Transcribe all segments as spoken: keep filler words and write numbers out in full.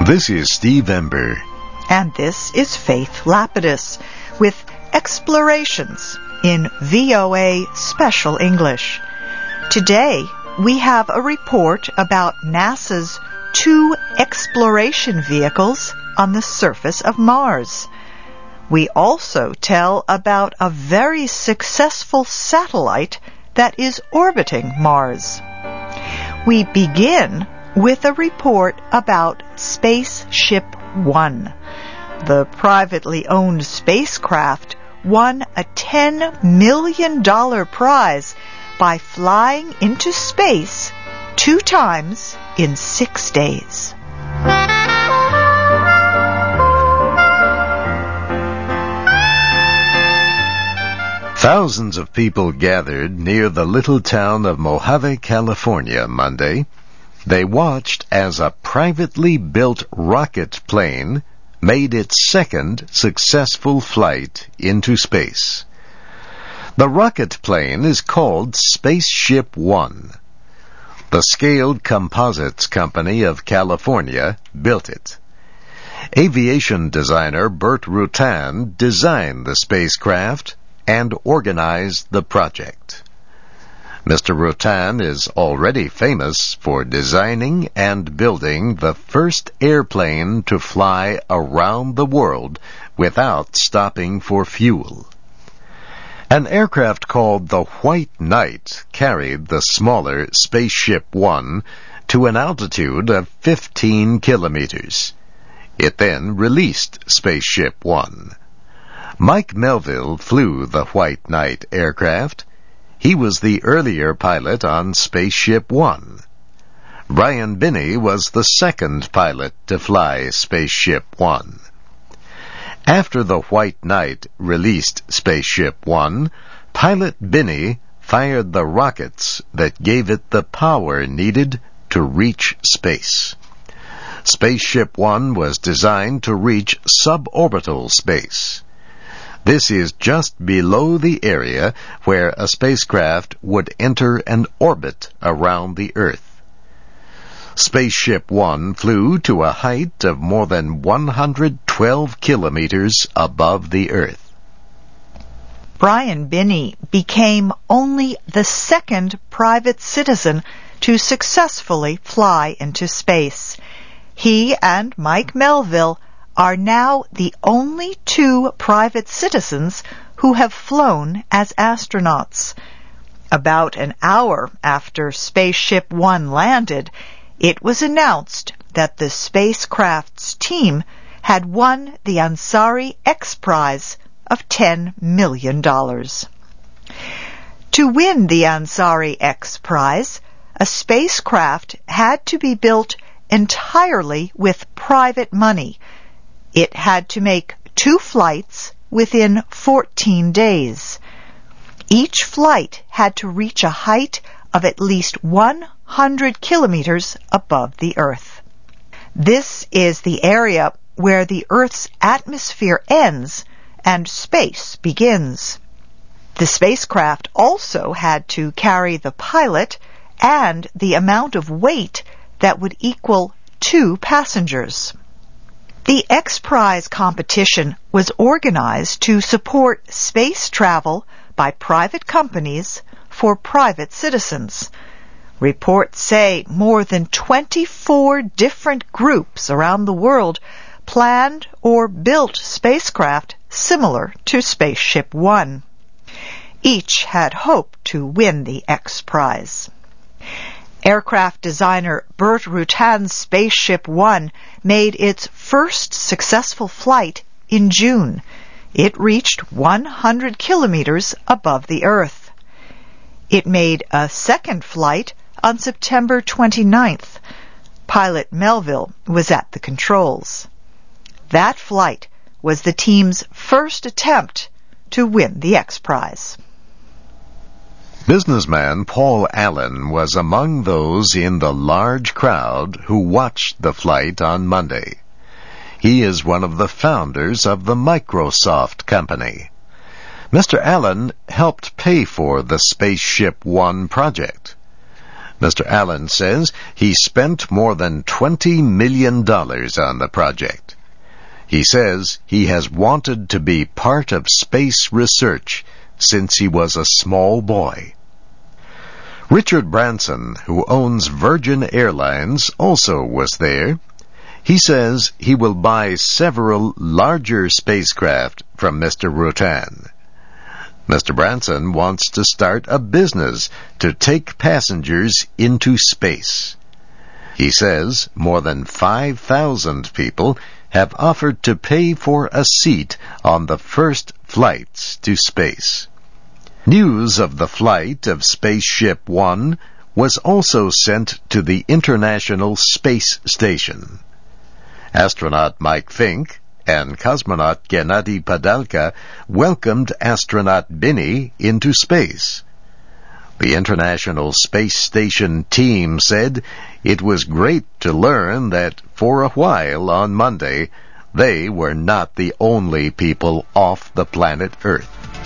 This is Steve Ember. And this is Faith Lapidus with Explorations in V O A Special English. Today, we have a report about NASA's two exploration vehicles on the surface of Mars. We also tell about a very successful satellite that is orbiting Mars. We begin with a report about Spaceship One. The privately owned spacecraft won a ten million dollars prize by flying into space two times in six days. Thousands of people gathered near the little town of Mojave, California, Monday. They watched as a privately built rocket plane made its second successful flight into space. The rocket plane is called Spaceship One. The Scaled Composites Company of California built it. Aviation designer Burt Rutan designed the spacecraft and organized the project. Mister Rutan is already famous for designing and building the first airplane to fly around the world without stopping for fuel. An aircraft called the White Knight carried the smaller Spaceship One to an altitude of fifteen kilometers. It then released Spaceship One. Mike Melville flew the White Knight aircraft. He was the earlier pilot on Spaceship One. Brian Binney was the second pilot to fly Spaceship One. After the White Knight released Spaceship One, pilot Binney fired the rockets that gave it the power needed to reach space. Spaceship One was designed to reach suborbital space. This is just below the area where a spacecraft would enter an orbit around the Earth. Spaceship One flew to a height of more than one hundred twelve kilometers above the Earth. Brian Binney became only the second private citizen to successfully fly into space. He and Mike Melville are now the only two private citizens who have flown as astronauts. About an hour after Spaceship One landed, it was announced that the spacecraft's team had won the Ansari X Prize of ten million dollars. To win the Ansari X Prize, a spacecraft had to be built entirely with private money. It had to make two flights within fourteen days. Each flight had to reach a height of at least one hundred kilometers above the Earth. This is the area where the Earth's atmosphere ends and space begins. The spacecraft also had to carry the pilot and the amount of weight that would equal two passengers. The X Prize competition was organized to support space travel by private companies for private citizens. Reports say more than twenty-four different groups around the world planned or built spacecraft similar to Spaceship One. Each had hoped to win the X Prize. Aircraft designer Burt Rutan's Spaceship One made its first successful flight in June. It reached one hundred kilometers above the Earth. It made a second flight on September twenty-ninth. Pilot Melville was at the controls. That flight was the team's first attempt to win the X Prize. Businessman Paul Allen was among those in the large crowd who watched the flight on Monday. He is one of the founders of the Microsoft company. Mister Allen helped pay for the Spaceship One project. Mister Allen says he spent more than twenty million dollars on the project. He says he has wanted to be part of space research since he was a small boy. Richard Branson, who owns Virgin Airlines, also was there. He says he will buy several larger spacecraft from Mister Rutan. Mister Branson wants to start a business to take passengers into space. He says more than five thousand people have offered to pay for a seat on the first flights to space. News of the flight of Spaceship One was also sent to the International Space Station. Astronaut Mike Fink and cosmonaut Gennady Padalka welcomed astronaut Binney into space. The International Space Station team said it was great to learn that for a while on Monday, they were not the only people off the planet Earth.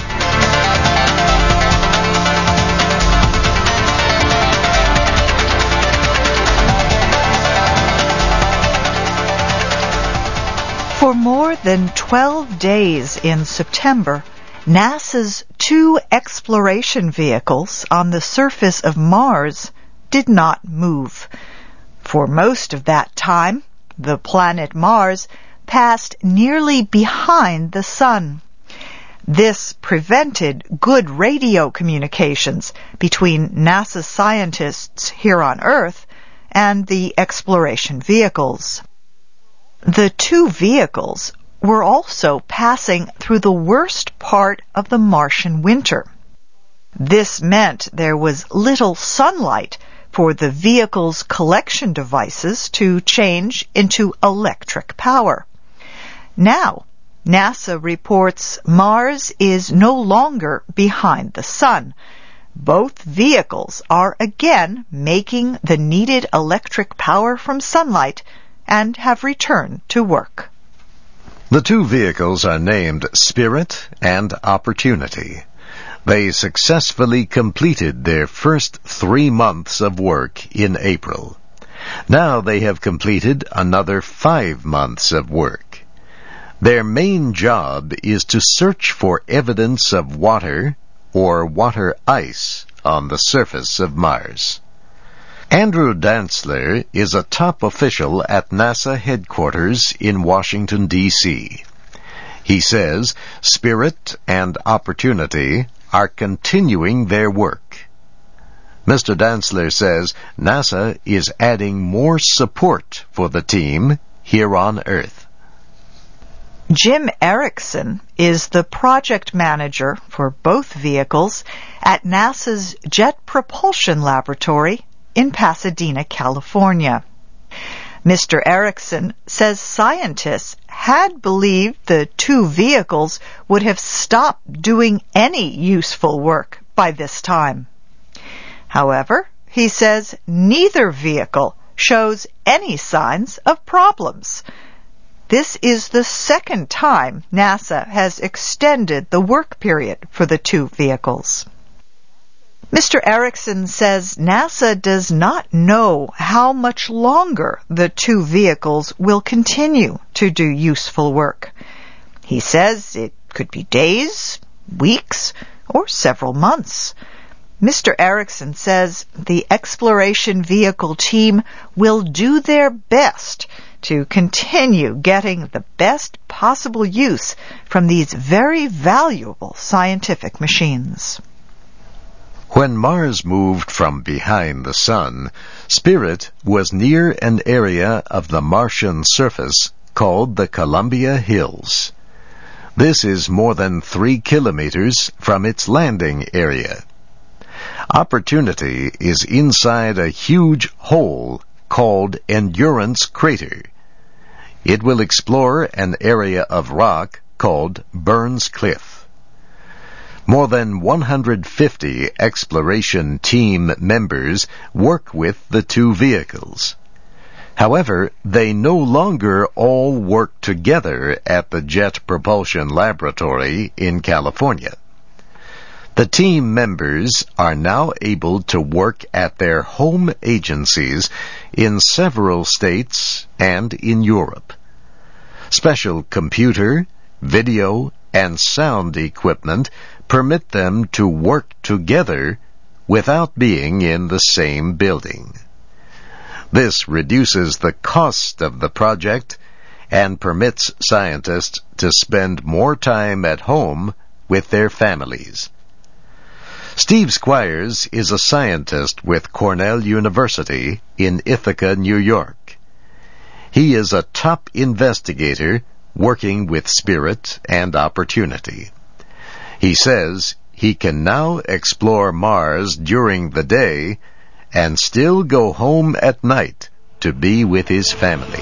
For more than twelve days in September, NASA's two exploration vehicles on the surface of Mars did not move. For most of that time, the planet Mars passed nearly behind the Sun. This prevented good radio communications between NASA scientists here on Earth and the exploration vehicles. The two vehicles were also passing through the worst part of the Martian winter. This meant there was little sunlight for the vehicle's collection devices to change into electric power. Now, NASA reports Mars is no longer behind the Sun. Both vehicles are again making the needed electric power from sunlight and have returned to work. The two vehicles are named Spirit and Opportunity. They successfully completed their first three months of work in April. Now they have completed another five months of work. Their main job is to search for evidence of water or water ice on the surface of Mars. Andrew Dantzler is a top official at NASA headquarters in Washington, D C He says Spirit and Opportunity are continuing their work. Mister Dantzler says NASA is adding more support for the team here on Earth. Jim Erickson is the project manager for both vehicles at NASA's Jet Propulsion Laboratory in Pasadena, California. Mister Erickson says scientists had believed the two vehicles would have stopped doing any useful work by this time. However, he says neither vehicle shows any signs of problems. This is the second time NASA has extended the work period for the two vehicles. Mister Erickson says NASA does not know how much longer the two vehicles will continue to do useful work. He says it could be days, weeks, or several months. Mister Erickson says the exploration vehicle team will do their best to continue getting the best possible use from these very valuable scientific machines. When Mars moved from behind the Sun, Spirit was near an area of the Martian surface called the Columbia Hills. This is more than three kilometers from its landing area. Opportunity is inside a huge hole called Endurance Crater. It will explore an area of rock called Burns Cliff. More than one hundred fifty exploration team members work with the two vehicles. However, they no longer all work together at the Jet Propulsion Laboratory in California. The team members are now able to work at their home agencies in several states and in Europe. Special computer, video, and sound equipment permit them to work together without being in the same building. This reduces the cost of the project and permits scientists to spend more time at home with their families. Steve Squires is a scientist with Cornell University in Ithaca, New York. He is a top investigator working with Spirit and Opportunity. He says he can now explore Mars during the day and still go home at night to be with his family.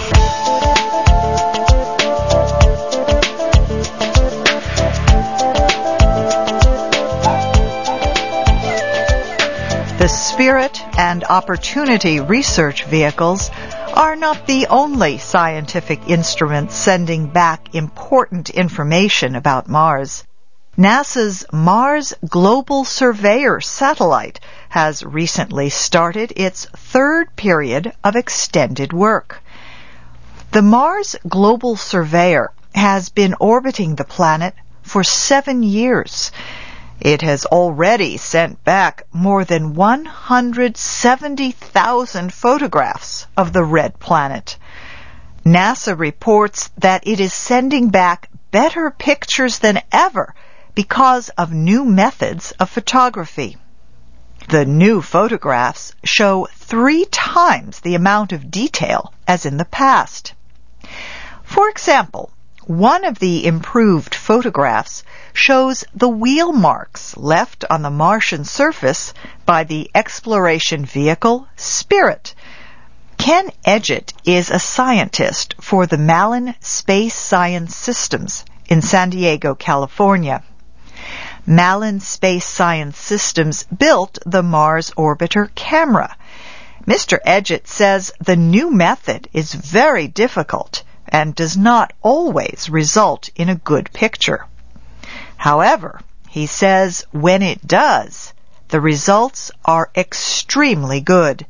The Spirit and Opportunity research vehicles are not the only scientific instruments sending back important information about Mars. NASA's Mars Global Surveyor satellite has recently started its third period of extended work. The Mars Global Surveyor has been orbiting the planet for seven years. It has already sent back more than one hundred seventy thousand photographs of the red planet. NASA reports that it is sending back better pictures than ever because of new methods of photography. The new photographs show three times the amount of detail as in the past. For example, one of the improved photographs shows the wheel marks left on the Martian surface by the exploration vehicle Spirit. Ken Edgett is a scientist for the Malin Space Science Systems in San Diego, California. Malin Space Science Systems built the Mars Orbiter camera. Mister Edgett says the new method is very difficult and does not always result in a good picture. However, he says when it does, the results are extremely good.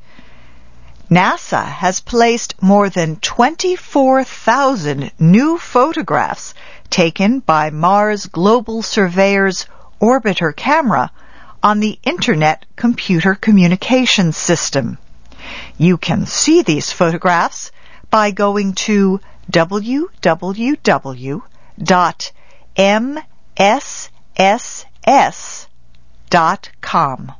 NASA has placed more than twenty-four thousand new photographs taken by Mars Global Surveyor's Orbiter camera on the Internet Computer Communications System. You can see these photographs by going to w w w dot m s s s dot com.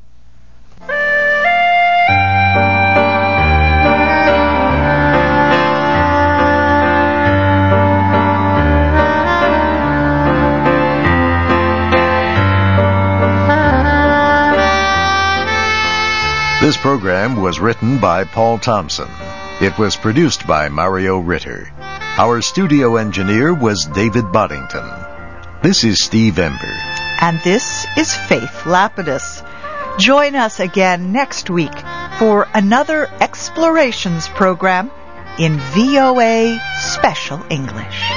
This program was written by Paul Thompson. It was produced by Mario Ritter. Our studio engineer was David Boddington. This is Steve Ember. And this is Faith Lapidus. Join us again next week for another Explorations program in V O A Special English.